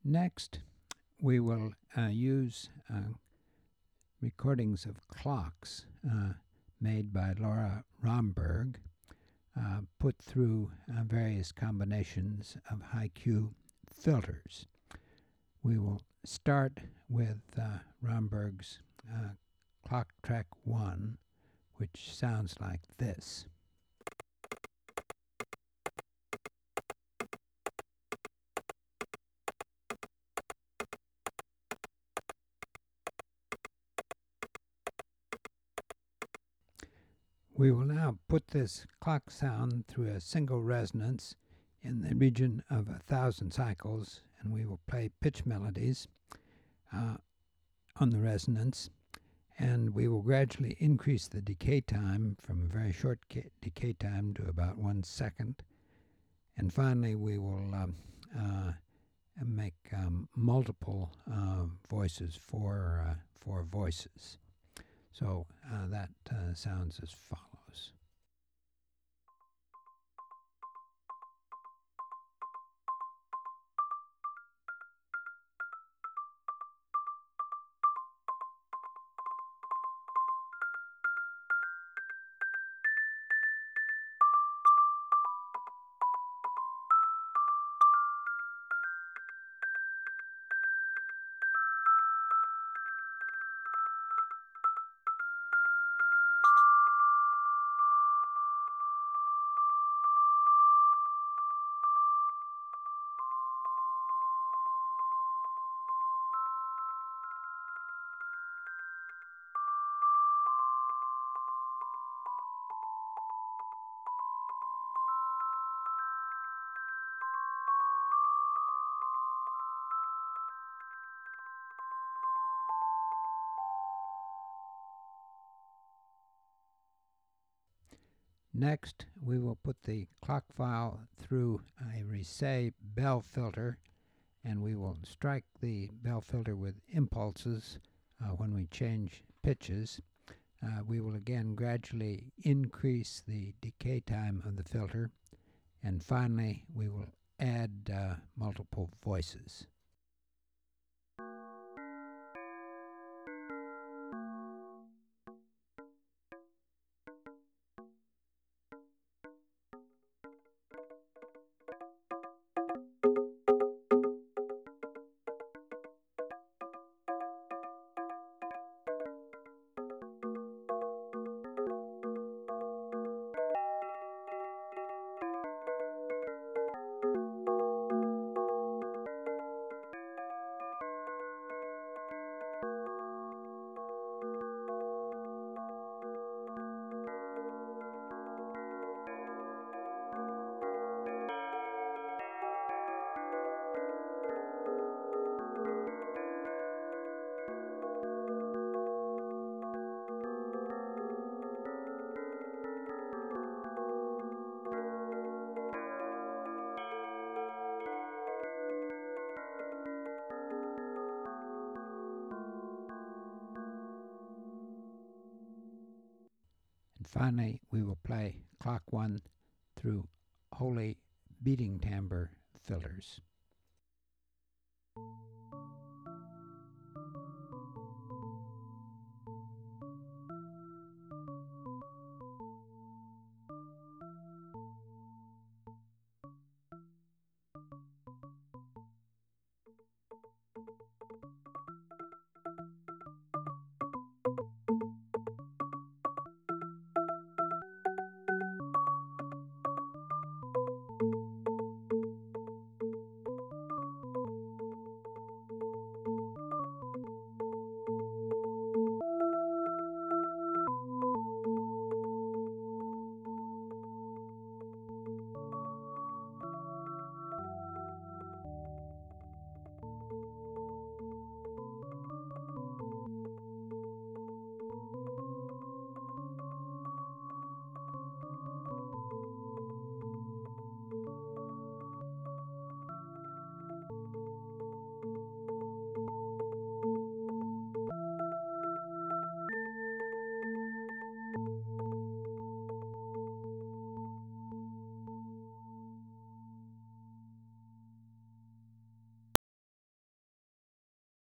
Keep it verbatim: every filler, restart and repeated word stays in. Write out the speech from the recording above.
Next, we will uh, use uh, recordings of clocks uh, made by Laura Romberg, uh, put through uh, various combinations of high-Q filters. We will start with uh, Romberg's uh, Clock Track one, which sounds like this. We will now put this clock sound through a single resonance in the region of a thousand cycles, and we will play pitch melodies uh, on the resonance, and we will gradually increase the decay time from a very short decay time to about one second. And finally, we will um, uh, make um, multiple uh, voices, four, uh, four voices. So uh, that uh, sounds as follows. Next, we will put the clock file through a Risset bell filter, and we will strike the bell filter with impulses uh, when we change pitches. Uh, we will again gradually increase the decay time of the filter, and finally we will add uh, multiple voices. And finally, we will play clock one through wholly beating timbre filters.